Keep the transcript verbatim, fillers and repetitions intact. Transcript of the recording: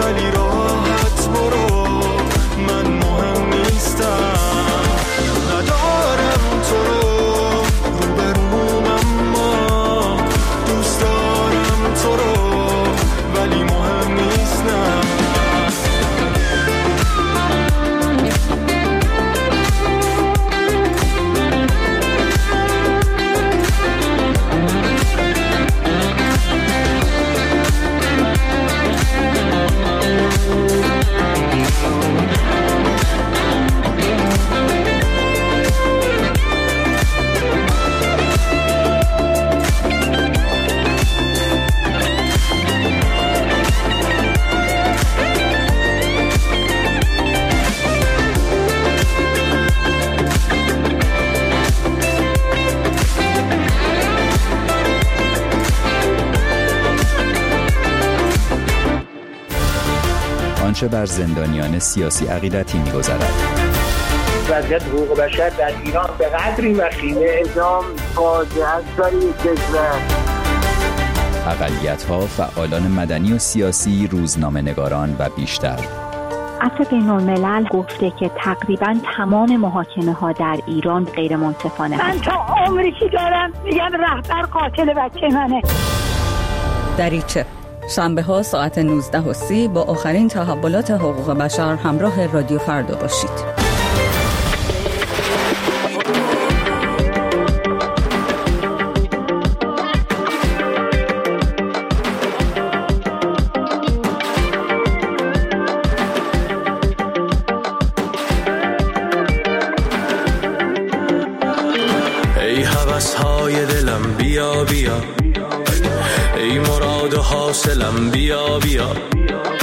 ولی راحت برو، من مهم نیستم. ندارم تو رو روبروم اما دوست دارم تو رو، ولی مهم نیستم. آنچه بر زندانیان سیاسی عقیدتی می‌گذرد. وضعیت حقوق بشر در ایران به قدری وخیمه، اعدام فاجعه است برای کشور. اقلیت‌ها، فعالان مدنی و سیاسی، روزنامه‌نگاران و بیشتر. عفو بین‌الملل گفته که تقریباً تمام محاکمه‌ها در ایران غیر منصفانه. من تا عمری که دارم میگم رهبر قاتل بچه منه. دریچه شنبه ها ساعت نوزده و سی با آخرین تحولات حقوق بشر همراه رادیو فردا باشید. ای هوس‌های دلم بیا بیا، ای مراد و حاصلم بیا بیا،